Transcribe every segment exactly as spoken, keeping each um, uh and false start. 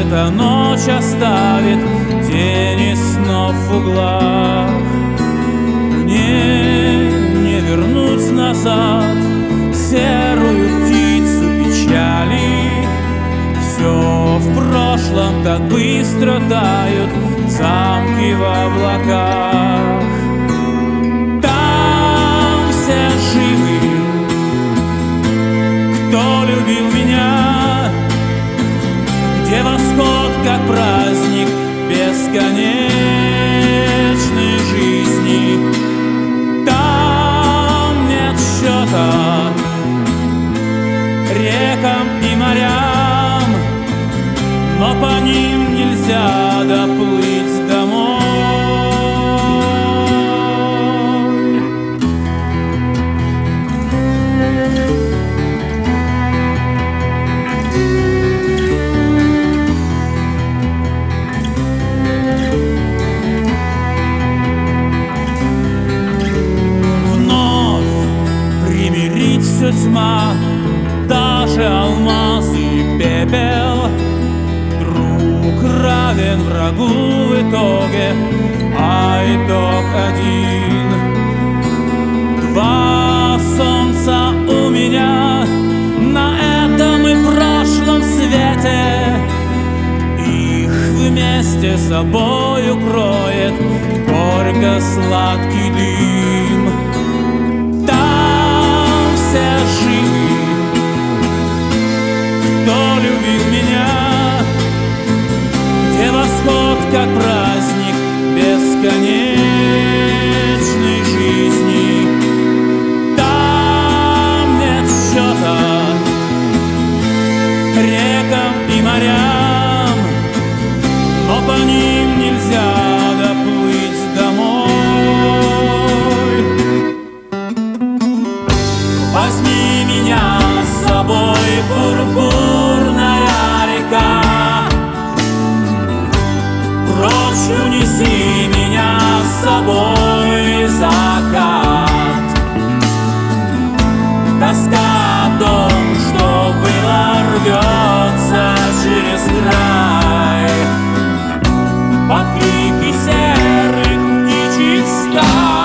прожита ночь оставит тени снов в углах. Мне не вернуть назад серую птицу печали. Все в прошлом так быстро тают замки в облаках. Там все живы, кто любил меня, где восход как праздник бесконечной жизни. Там нет счета рекам и морям, но по ним нельзя доплыть домой. Все тьма, даже алмаз и пепел. Друг равен врагу в итоге, а итог один. Два солнца у меня на этом и прошлом свете. Их вместе с собой укроет горько-сладкий дым. Все живы, кто любил меня, где восход как праздник бесконечной жизни. Там нет счета рекам и морям, но по ним нельзя доплыть домой. Возьми меня с собой, пурпурная река, прочь унеси меня с собой, закат. Тоска о том, что было, рвется через край под крики серых птичьих стай.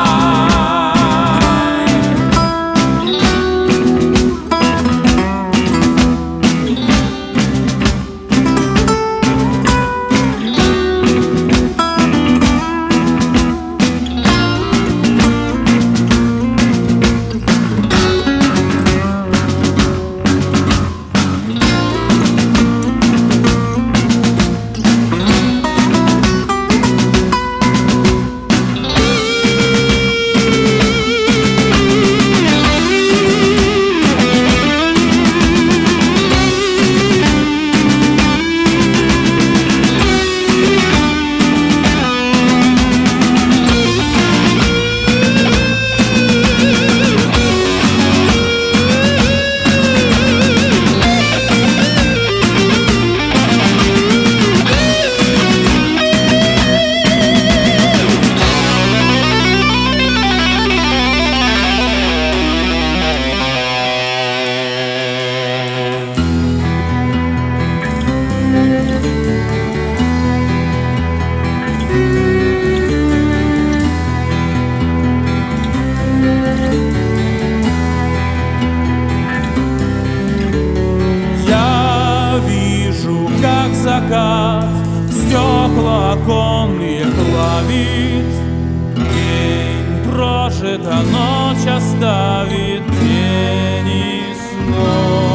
Закат стекла оконные плавит, день прожита, ночь оставит тени снов.